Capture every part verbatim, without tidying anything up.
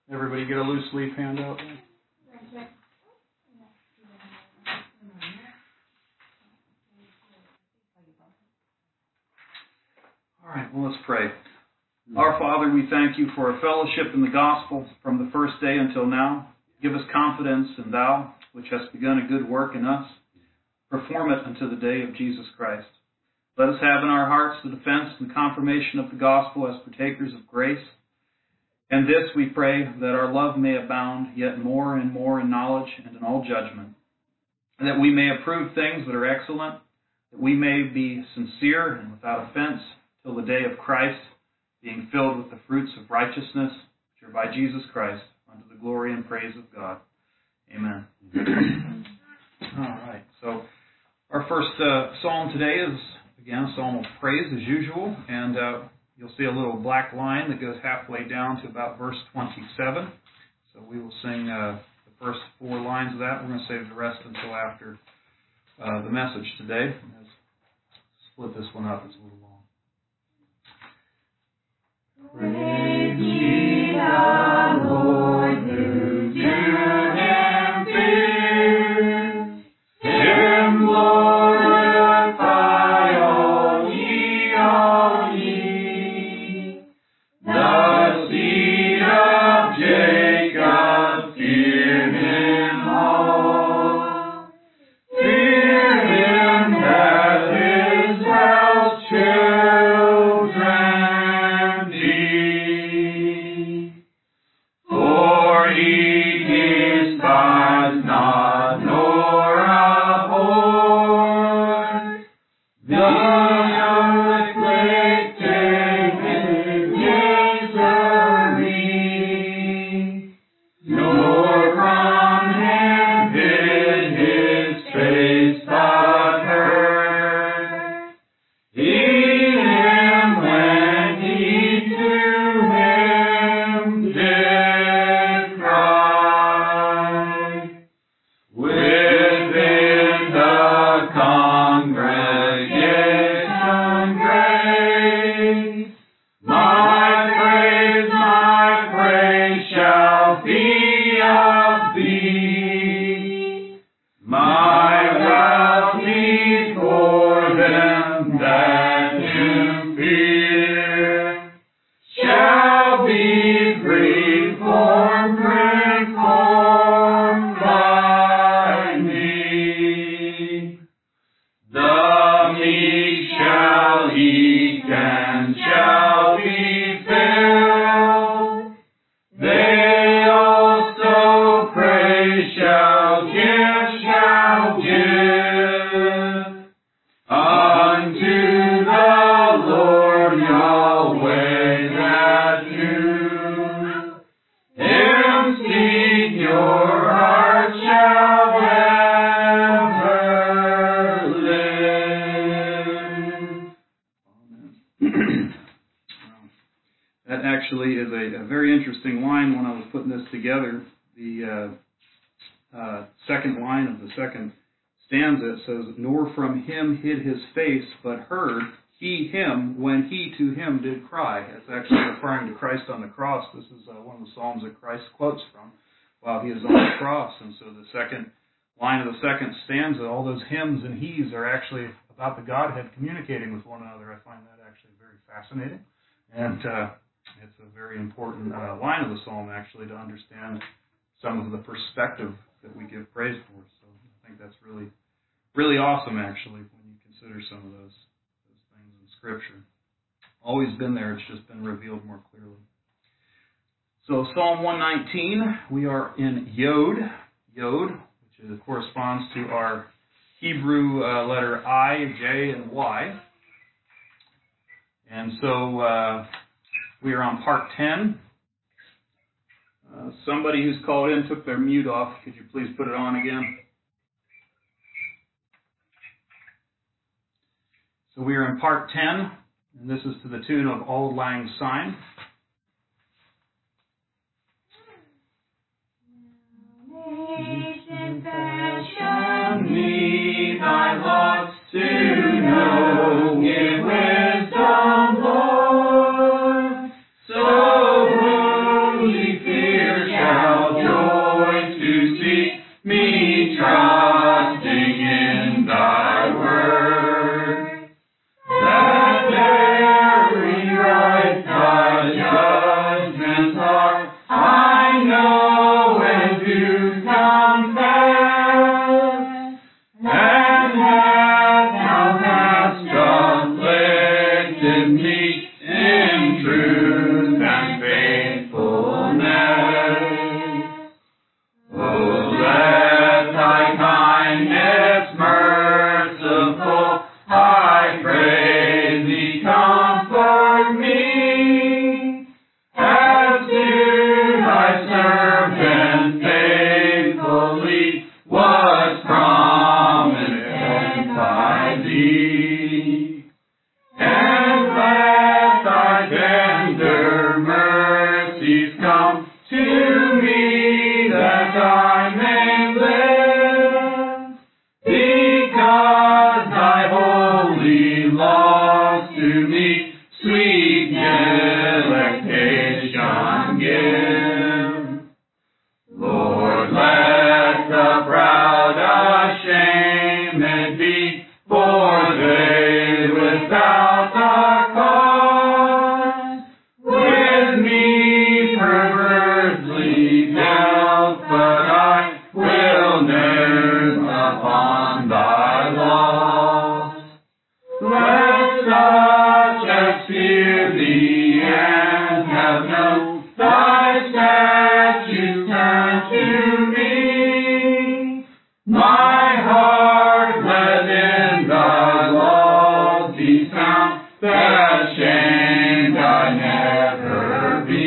Everybody get a loose leaf handout? All right, well, let's pray. Our Father, we thank you for a fellowship in the gospel from the first day until now. Give us confidence in thou, which hast begun a good work in us. Perform it unto the day of Jesus Christ. Let us have in our hearts the defense and confirmation of the gospel as partakers of grace. And this we pray, that our love may abound yet more and more in knowledge and in all judgment, and that we may approve things that are excellent, that we may be sincere and without offense till the day of Christ, being filled with the fruits of righteousness, which are by Jesus Christ, unto the glory and praise of God. Amen. All right, so our first uh, psalm today is, again, a psalm of praise as usual, and uh, you'll see a little black line that goes halfway down to about verse twenty-seven. So we will sing uh, the first four lines of that. We're going to save the rest until after uh, the message today. Let's split this one up. It's a little long. Praise ye the Lord, who do him fear, him glorify, all ye, all ye. The seed of Jacob, fear him all. Fear him that his house children be. For he despise not, nor abhor the afflicted with misery, nor from him hid his face, but heard him when he to him did cry. Within the congregation great, my praise, my praise shall be of thee. My wealth before them that him fear shall be free from reform by me. The meek shall eat and shall be filled. They also praise shall give, shall give unto the Lord Yahweh that do him seek. Your heart shall ever live. Amen. That actually is a, a very interesting line when I was putting this together. The uh, uh, second line of the second stanza, it says, nor from him hid his face, but heard he him when he to him did cry. It's actually referring to Christ on the cross. This is uh, one of the Psalms that Christ quotes from while he is on the cross. And so the second line of the second stanza, all those hymns and he's are actually about the Godhead communicating with one another. I find that actually very fascinating. And uh, it's a very important uh, line of the Psalm, actually, to understand some of the perspective that we give praise for. So I think that's really, really awesome, actually, when you consider some of those, those things in Scripture. Always been there, it's just been revealed more clearly. So Psalm one nineteen, we are in Yod, Yod, which is, corresponds to our Hebrew uh, letter I, J, and Y. And so uh, we are on part ten. Uh, somebody who's called in took their mute off. Could you please put it on again? So we are in part ten, and this is to the tune of Auld Lang Syne. Nation fashion me thy laws to know, give wisdom, Lord, so whom ye fear me trusting in thy word. That every right thy judgments are, I know and do confess, and that thou hast afflicted me in truth and faithfulness. Oh, let thy kindness merciful, I pray thee, comfort me, as to thy servant faithfully was promised by thee. And let thy tender mercies come to me, that I may live, because thy holy laws to me sweet delectation give. Lord, let the proud ashamed be, for they without a cause with me perversely dealt, but I will nurse upon thy laws. Let such as fear thee and have known thy statutes turn to me. My heart let in thy laws be found, that shamed I never be.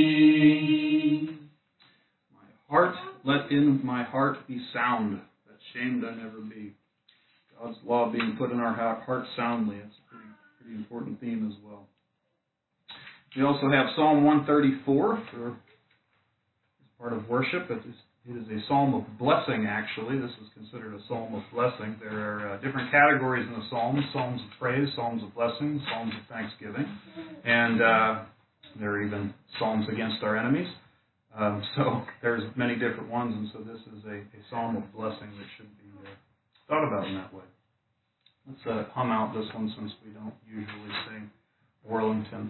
My heart, let in my heart be sound, that shamed I never be. God's law being put in our heart soundly. It's a pretty, pretty important theme as well. We also have Psalm one thirty-four for as part of worship. It is, it is a psalm of blessing, actually. This is considered a psalm of blessing. There are uh, different categories in the psalms: psalms of praise, psalms of blessing, psalms of thanksgiving, and uh, there are even psalms against our enemies. Um, so there's many different ones, and so this is a, a psalm of blessing that should be uh, thought about in that way. Let's uh, hum out this one since we don't usually sing Worlington.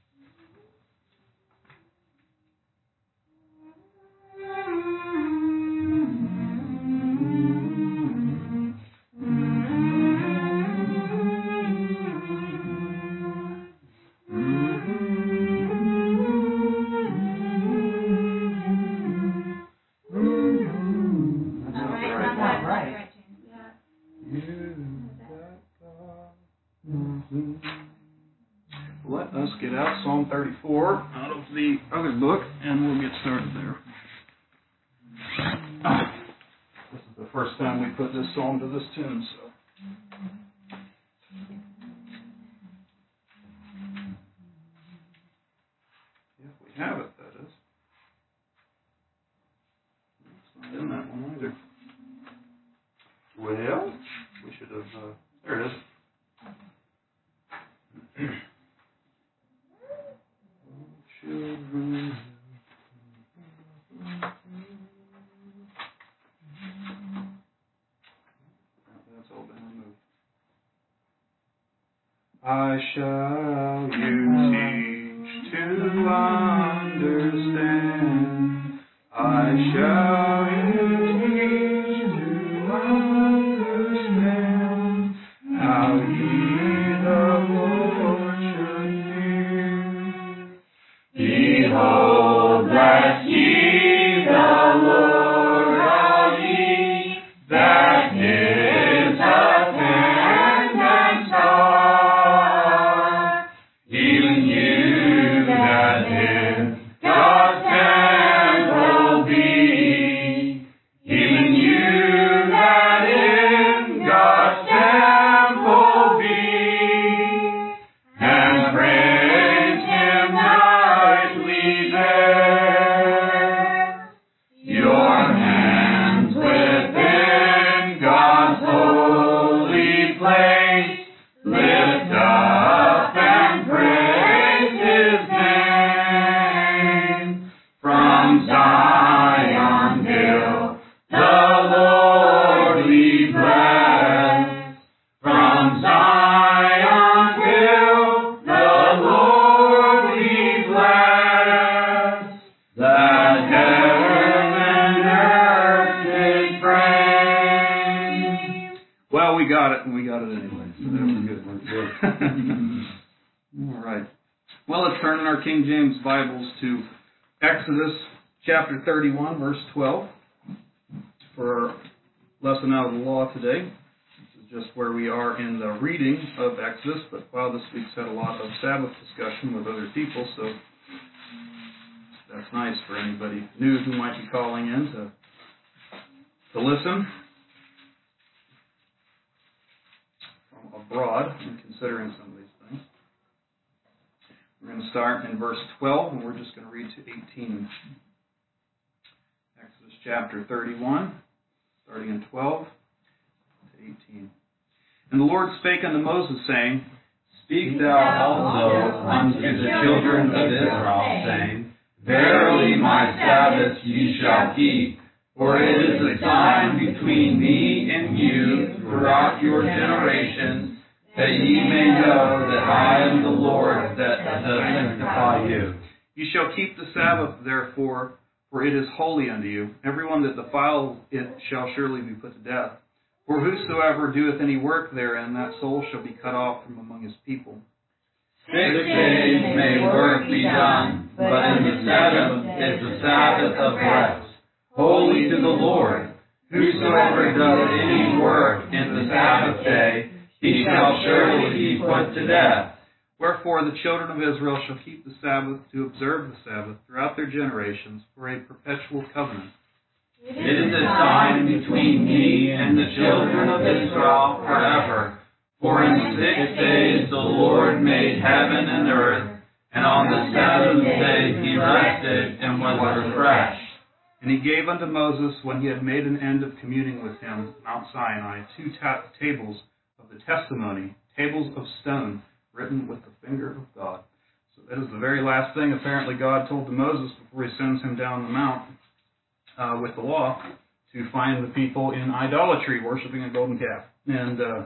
Let us get out Psalm thirty-four out of the other book, and we'll get started there. This is the first time we put this psalm to this tune, so. If we have it, that is. It's not in that one either. Well, we should have, uh, there it is. Children. That's all been removed. I shall you teach to understand. I shall you teach to understand how ye the Lord should fear. Behold, bless ye the Lord, all ye that his attendants are, even you that in God's temple be, even you that in God's temple be, and praise Him nightly there. Your hands within God's holy place, lift up and praise His name. From Zion hill, the we got it, and we got it anyway, so that was good. All right. Well, let's turn in our King James Bibles to Exodus chapter thirty-one, verse twelve, for our lesson out of the law today. This is just where we are in the reading of Exodus, but wow, this week's had a lot of Sabbath discussion with other people, so that's nice for anybody new who might be calling in to, to listen from abroad and considering some of these things. We're going to start in verse twelve, and we're just going to read to eighteen. Exodus chapter thirty-one, starting in twelve to eighteen. And the Lord spake unto Moses, saying, Speak thou also unto the children of Israel, saying, Verily my Sabbaths ye shall keep, for it is a sign between me and you throughout your generations, that ye may know that I am the Lord that doth sanctify you. You shall keep the Sabbath, therefore, for it is holy unto you. Everyone that defileth it shall surely be put to death. For whosoever doeth any work therein, that soul shall be cut off from among his people. Six days may work be done, but in the seventh is the Sabbath of rest, holy to the Lord. Whosoever doeth any work in the Sabbath day, he shall surely be put to death. Wherefore the children of Israel shall keep the Sabbath to observe the Sabbath throughout their generations for a perpetual covenant. It is a sign between me and the children of Israel forever. For in six days the Lord made heaven and earth, and on the seventh day he rested and was refreshed. And he gave unto Moses, when he had made an end of communing with him, Mount Sinai, two ta- tables of the testimony, tables of stone, written with the finger of God. So that is the very last thing apparently God told to Moses before he sends him down the mount uh, with the law, to find the people in idolatry, worshiping a golden calf. And uh,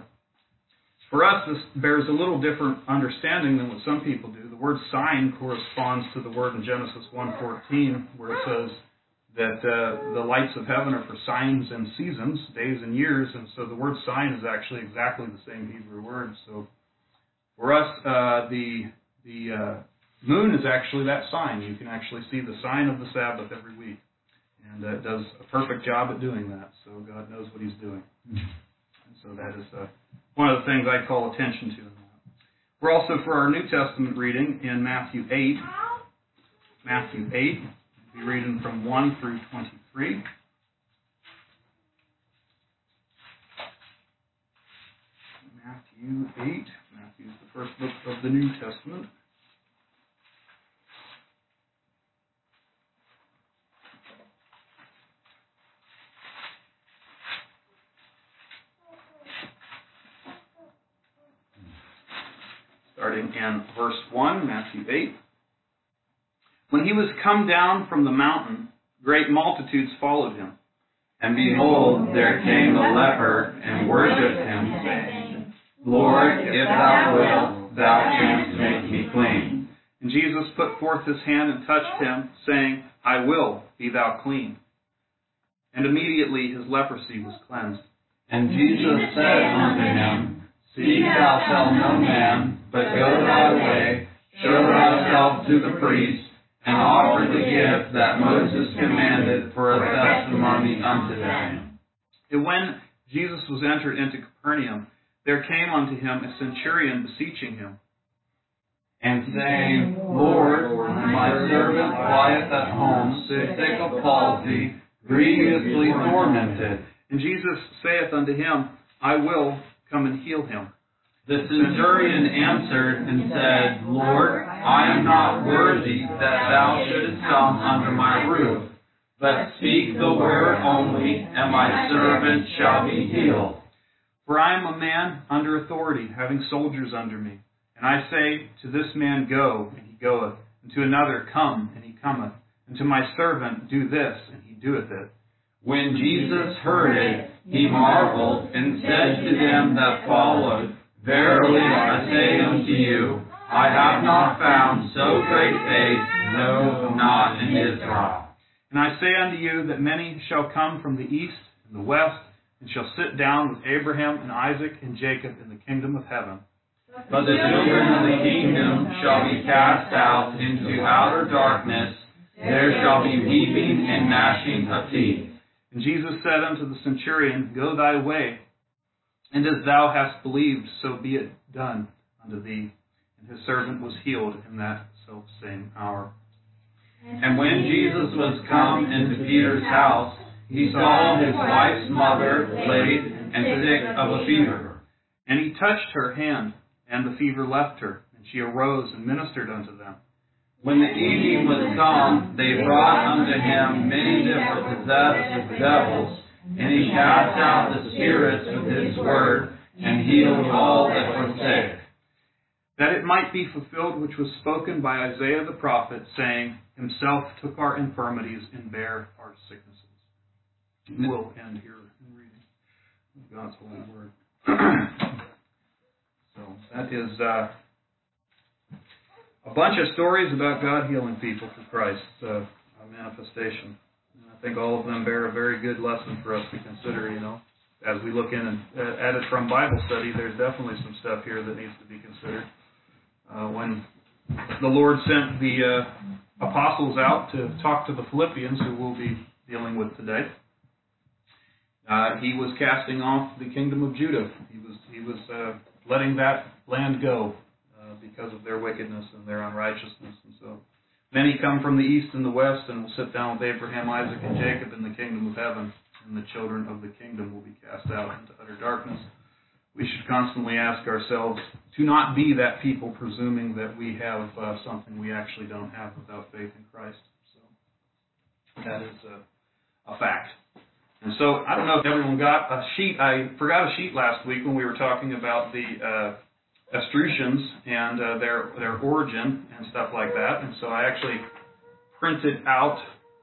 for us, this bears a little different understanding than what some people do. The word sign corresponds to the word in Genesis one fourteen, where it says that uh, the lights of heaven are for signs and seasons, days and years, and so the word sign is actually exactly the same Hebrew word. So for us, uh, the the uh, moon is actually that sign. You can actually see the sign of the Sabbath every week, and uh, it does a perfect job at doing that. So God knows what He's doing, and so that is uh, one of the things I call attention to in that. We're also, for our New Testament reading, in Matthew eight. Matthew eight. We'll be reading from one through twenty-three. Matthew eight. Matthew is the first book of the New Testament. Starting in verse one, Matthew eight. When he was come down from the mountain, great multitudes followed him. And behold, there came a leper and worshipped him, saying, Lord, if thou wilt, thou canst make me clean. And Jesus put forth his hand and touched him, saying, I will, be thou clean. And immediately his leprosy was cleansed. And Jesus said unto him, See thou tell no man, but go thy way, show thyself to the priest, and offer the gift that Moses commanded for a testimony unto them. And when Jesus was entered into Capernaum, there came unto him a centurion beseeching him, and saying, Lord, my servant lieth at home, sick of palsy, grievously tormented. And Jesus saith unto him, I will come and heal him. The centurion answered and said, Lord, I am not worthy that thou shouldest come under my roof, but speak the word only, and my servant shall be healed. For I am a man under authority, having soldiers under me. And I say to this man, Go, and he goeth, and to another, Come, and he cometh, and to my servant, Do this, and he doeth it. When Jesus heard it, he marveled, and said to them that followed, Verily I say unto you, I have not found so great faith, no, not in Israel. And I say unto you that many shall come from the east and the west, and shall sit down with Abraham and Isaac and Jacob in the kingdom of heaven. But the children of the kingdom shall be cast out into outer darkness. There shall be weeping and gnashing of teeth. And Jesus said unto the centurion, Go thy way, and as thou hast believed, so be it done unto thee. And his servant was healed in that selfsame hour. And when Jesus was come into Peter's house, he saw his wife's mother laid and sick of a fever. And he touched her hand, and the fever left her, and she arose and ministered unto them. When the evening was come, they brought unto him many that were possessed with devils, and he cast out the spirits with his word, and healed all that were sick. That it might be fulfilled which was spoken by Isaiah the prophet, saying, Himself took our infirmities and bare our sicknesses. We'll end here in reading God's holy word. So that is uh, a bunch of stories about God healing people through Christ's uh, manifestation. And I think all of them bear a very good lesson for us to consider, you know. As we look in and uh, at it from Bible study, there's definitely some stuff here that needs to be considered. Uh, when the Lord sent the uh, apostles out to talk to the Philippians, who we'll be dealing with today, uh, he was casting off the kingdom of Judah. He was he was uh, letting that land go uh, because of their wickedness and their unrighteousness. And so many come from the east and the west and will sit down with Abraham, Isaac, and Jacob in the kingdom of heaven, and the children of the kingdom will be cast out into utter darkness. We should constantly ask ourselves to not be that people presuming that we have uh, something we actually don't have without faith in Christ. So that is a, a fact. And so I don't know if everyone got a sheet. I forgot a sheet last week when we were talking about the uh, Etruscans and uh, their their origin and stuff like that. And so I actually printed out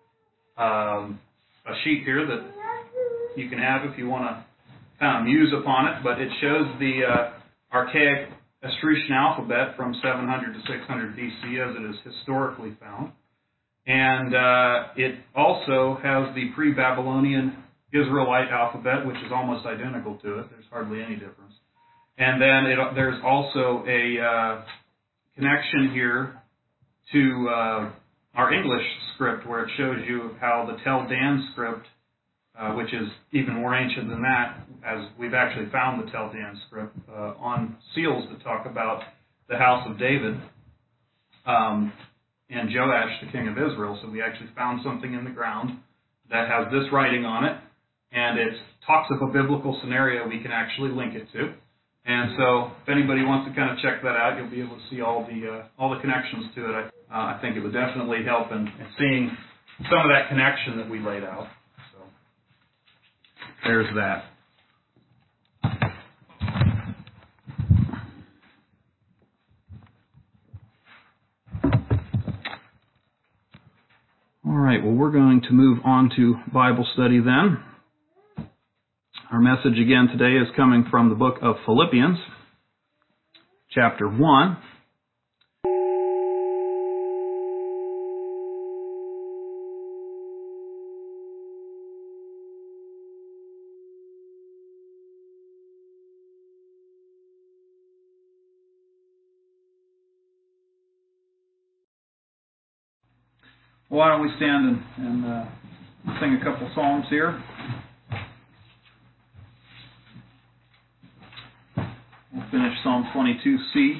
um, a sheet here that you can have if you want to kind of muse upon it. But it shows the uh, archaic Etruscan alphabet from seven hundred to six hundred B C as it is historically found. And uh, it also has the pre-Babylonian Israelite alphabet, which is almost identical to it. There's hardly any difference. And then it, there's also a uh, connection here to uh, our English script, where it shows you how the Tel Dan script, uh, which is even more ancient than that, as we've actually found the Tel Dan script uh, on seals that talk about the house of David. Um, and Joash, the king of Israel. So we actually found something in the ground that has this writing on it, and it talks of a biblical scenario we can actually link it to. And so if anybody wants to kind of check that out, you'll be able to see all the uh, all the connections to it. I, uh, I think it would definitely help in, in seeing some of that connection that we laid out. So there's that. All right, well, we're going to move on to Bible study then. Our message again today is coming from the book of Philippians, chapter one. Why don't we stand and, and uh, sing a couple psalms here? We'll finish Psalm twenty-two C.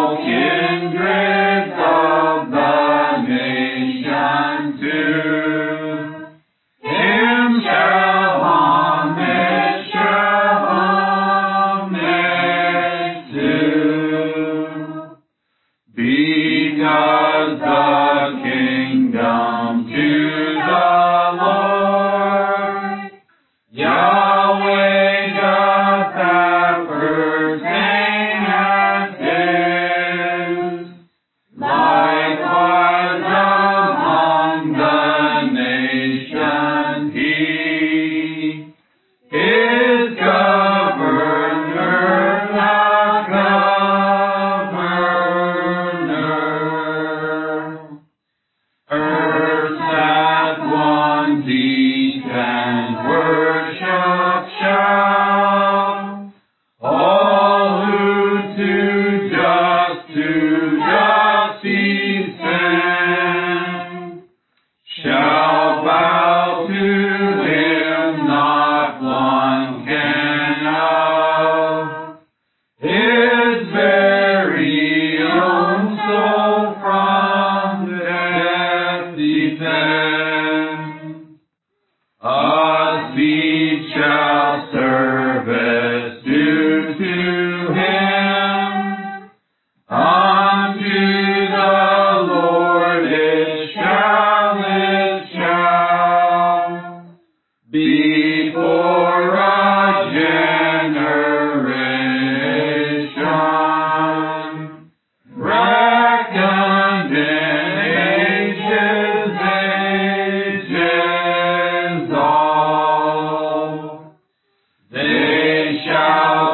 To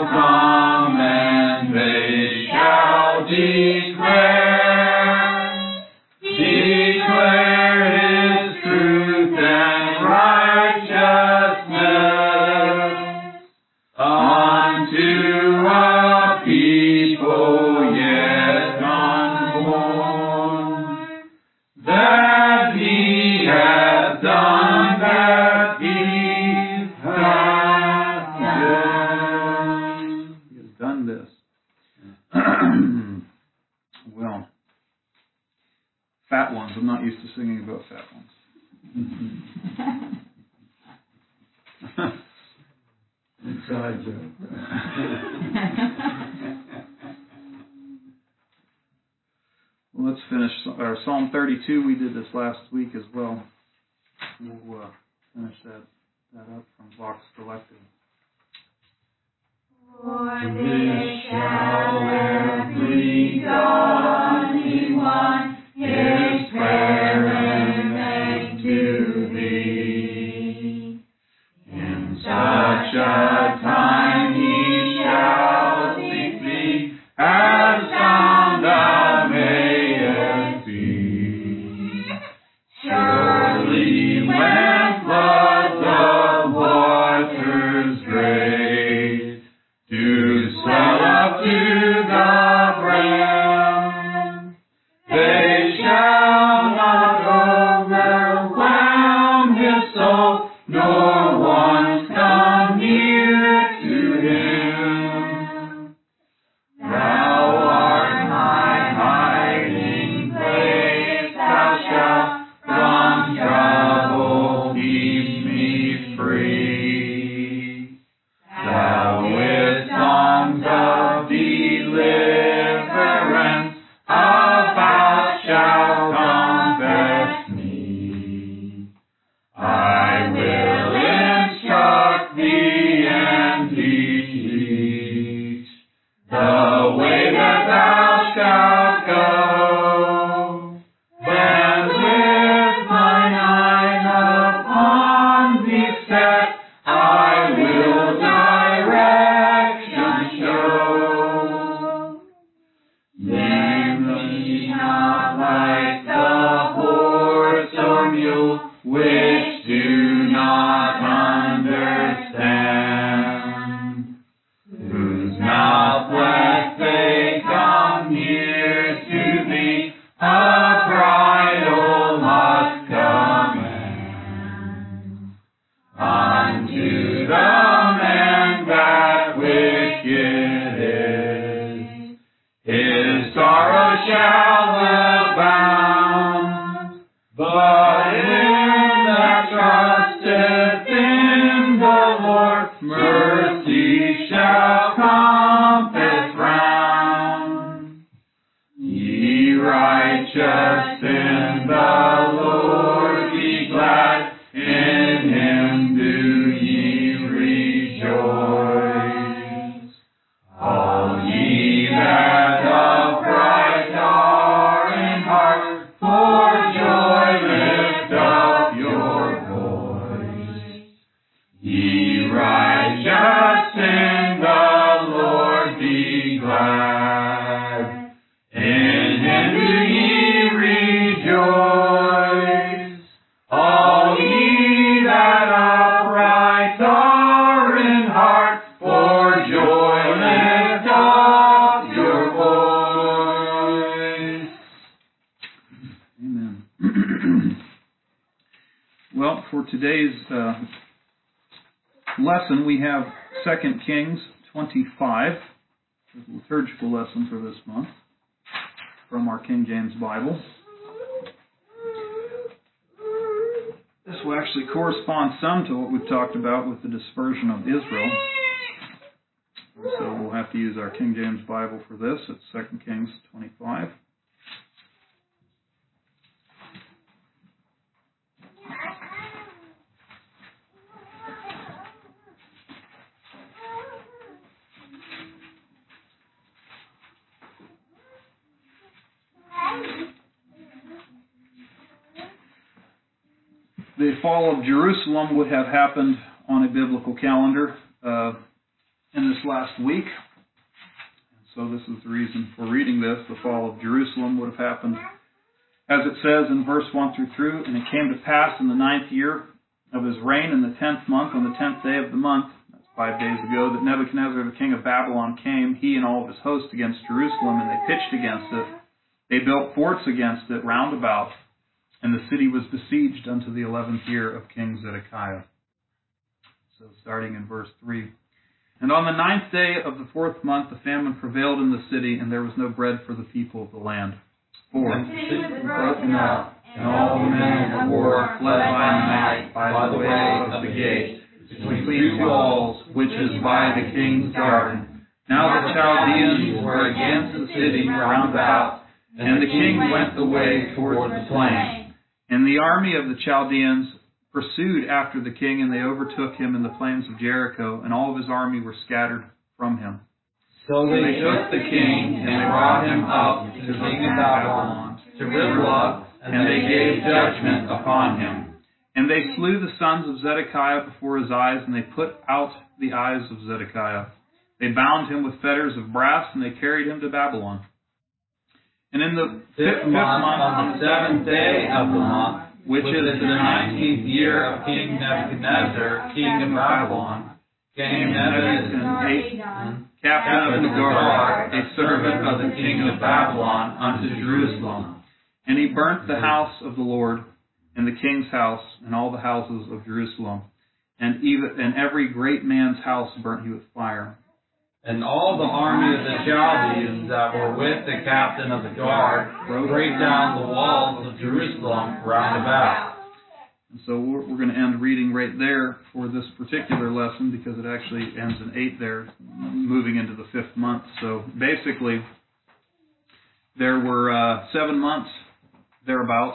come and they shall declare, declare His truth and righteousness unto a people yet unborn, that He hath done, that He hath done. He has done this. Well, fat ones. I'm not used to singing about fat ones. Inside joke. Well, let's finish our Psalm thirty-two. We did this last week as well. We'll uh, finish that, that up from Vox Collective. For this shall every godly one his prayer make to thee. In such a time he shall seek thee, as sound thou mayest be. Surely when floods of waters great do swell up to the brim, they shall not overwhelm his soul, nor once come near to him. Thou art my hiding place, thou shalt from trouble keep me free. Thou with songs of deliverance about shalt compass me. I will instruct thee and teach the way that thou shalt go. And with mine eyes upon thee set, I will direction show. Name me not like the horse or mule, which do not understand, whose mouth lest they come near to thee, a bridle must command. Unto the man that wicked is, his sorrow shall abound, but him that trusteth in the Lord, mercy shall compass round. Ye righteous in the Lord, be glad, in Him do ye rejoice. All ye that upright are in heart, for joy lift up your voice. Ye righteous in the Lord, be glad, in Him do ye rejoice. All ye that upright are in heart, for joy lift up your voice. Amen. Well, for today's uh, lesson, we have Second Kings twenty-five, the liturgical lesson for this month, from our King James Bible. This will actually correspond some to what we've talked about with the dispersion of Israel. So we'll have to use our King James Bible for this. It's Second Kings twenty-five. The fall of Jerusalem would have happened on a biblical calendar uh, in the this last week. And so this is the reason for reading this. The fall of Jerusalem would have happened, as it says in verse one through three, and it came to pass in the ninth year of his reign, in the tenth month, on the tenth day of the month, that's five days ago, that Nebuchadnezzar, the king of Babylon, came, he and all of his host, against Jerusalem, and they pitched against it. They built forts against it round about, and the city was besieged unto the eleventh year of King Zedekiah. So starting in verse three. And on the ninth day of the fourth month, the famine prevailed in the city, and there was no bread for the people of the land. For the city was broken up, and all the men of war fled by night by the way of the gate, between two walls, which is by the king's garden. Now the Chaldeans were against the city round about, and the king went the way toward the plain. And the army of the Chaldeans pursued after the king, and they overtook him in the plains of Jericho, and all of his army were scattered from him. So they took the king, and they brought him up to the king of Babylon, to Riblah, and they gave judgment upon him. And they slew the sons of Zedekiah before his eyes, and they put out the eyes of Zedekiah. They bound him with fetters of brass, and they carried him to Babylon. And in the fifth month, on the seventh day of the month, which is the nineteenth year of King Nebuchadnezzar, king of Babylon, came Nebuchadnezzar, captain of the guard, a servant of the king of Babylon, unto Jerusalem. And he burnt the house of the Lord, and the king's house, and all the houses of Jerusalem. And even and every great man's house burnt he with fire. And all the army of the Chaldeans that were with the captain of the guard brake down the walls of Jerusalem round about. And so we're, we're going to end reading right there for this particular lesson, because it actually ends in eight there, moving into the fifth month. So basically, there were uh, seven months thereabouts.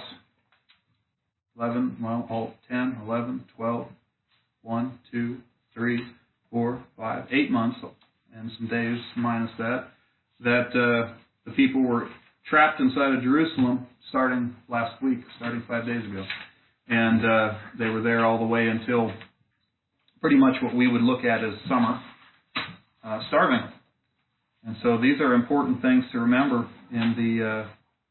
eleven, well, all ten, eleven, twelve, one, two, three, four, five, eight months, and some days minus that, that uh, the people were trapped inside of Jerusalem starting last week, starting five days ago. And uh, they were there all the way until pretty much what we would look at as summer, uh, starving. And so these are important things to remember in the uh,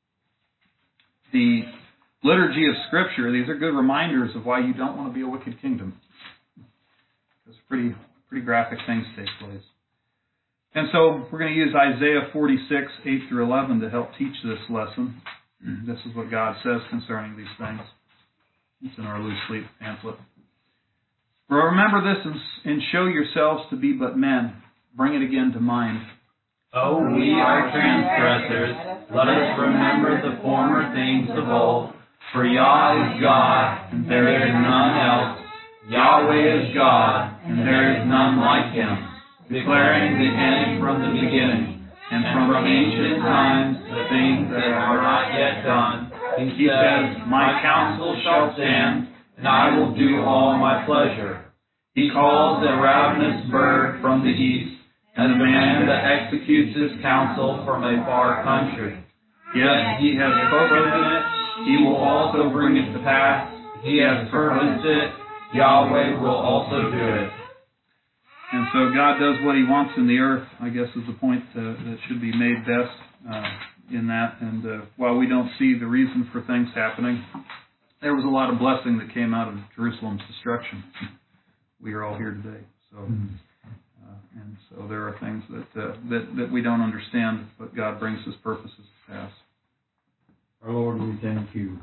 the liturgy of Scripture. These are good reminders of why you don't want to be a wicked kingdom, because pretty pretty graphic things take place. And so we're going to use Isaiah forty-six, eight through eleven to help teach this lesson. This is what God says concerning these things. It's in our loose sleep pamphlet. For remember this and, and show yourselves to be but men. Bring it again to mind. O we are transgressors, let us remember the former things of old. For Yah is God, and there is none else. Yahweh is God, and there is none like him, declaring the end from the beginning, and from ancient times the things that are not yet done. He says, my counsel shall stand, and I will do all my pleasure. He calls a ravenous bird from the east, and the man that executes his counsel from a far country. Yet he has spoken it, he will also bring it to pass. He has purposed it, Yahweh will also do it. And so God does what he wants in the earth, I guess, is the point uh, that should be made best uh, in that. And uh, while we don't see the reason for things happening, there was a lot of blessing that came out of Jerusalem's destruction. We are all here today. So, uh, and so there are things that, uh, that that we don't understand, but God brings his purposes to pass. Our Lord, we thank you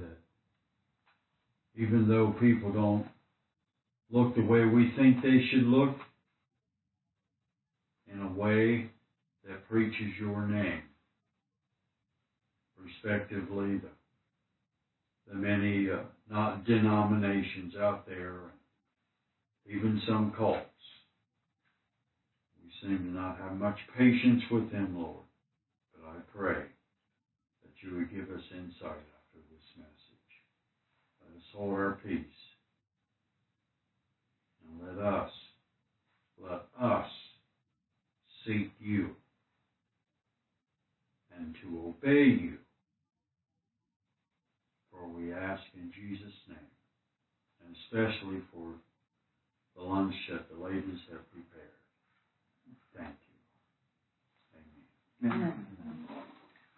that even though people don't look the way we think they should look, in a way that preaches your name, respectively, the, the many uh, not denominations out there, even some cults. We seem to not have much patience with them, Lord, but I pray that you would give us insight after this message. Let us hold our peace, and let us, let us seek you and to obey you. For we ask in Jesus' name, and especially for the lunch that the ladies have prepared. Thank Amen.